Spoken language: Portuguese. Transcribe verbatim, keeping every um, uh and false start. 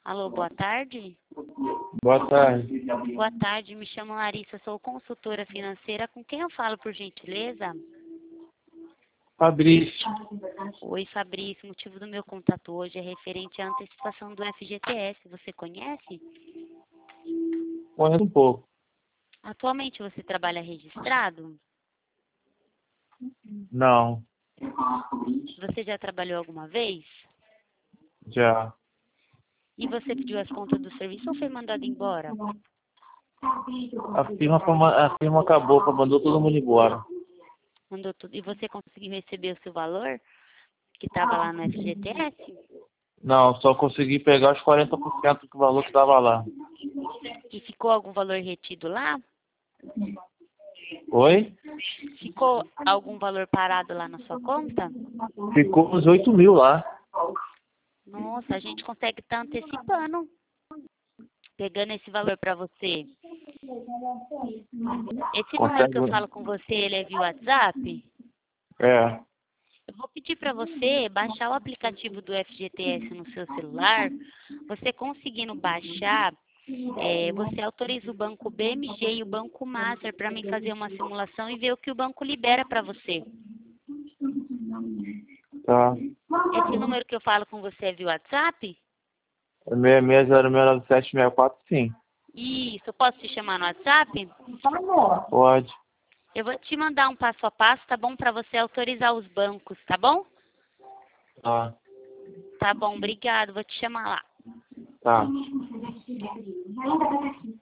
Alô, boa tarde. Boa tarde. Boa tarde, me chamo Larissa, sou consultora financeira. Com quem eu falo, por gentileza? Fabrício. Oi, Fabrício. O motivo do meu contato hoje é referente à antecipação do F G T S. Você conhece? Conheço um pouco. Atualmente você trabalha registrado? Não, Você já trabalhou alguma vez? já. E você pediu as contas do serviço ou foi mandado embora? A firma, foi ma- a firma acabou, mandou todo mundo embora. Mandou tudo. E você conseguiu receber o seu valor que estava lá no F G T S? Não, só consegui pegar os quarenta por cento do valor que estava lá. E ficou algum valor retido lá? Oi? Ficou algum valor parado lá na sua conta? Ficou uns oito mil lá. Nossa, a gente consegue estar antecipando, pegando esse valor para você. Esse número que eu Consegue? falo com você, ele é via WhatsApp? É. Eu vou pedir para você baixar o aplicativo do F G T S no seu celular. Você conseguindo baixar, é, você autoriza o banco B M G e o banco Master para mim fazer uma simulação e ver o que o banco libera para você. Tá. Esse número que eu falo com você é via WhatsApp? É seis seis zero seis nove sete seis quatro, sim. Isso, eu posso te chamar no WhatsApp? Pode. Eu vou te mandar um passo a passo, tá bom? Para você autorizar os bancos, tá bom? Tá. Tá bom, obrigado. Vou te chamar lá. Tá.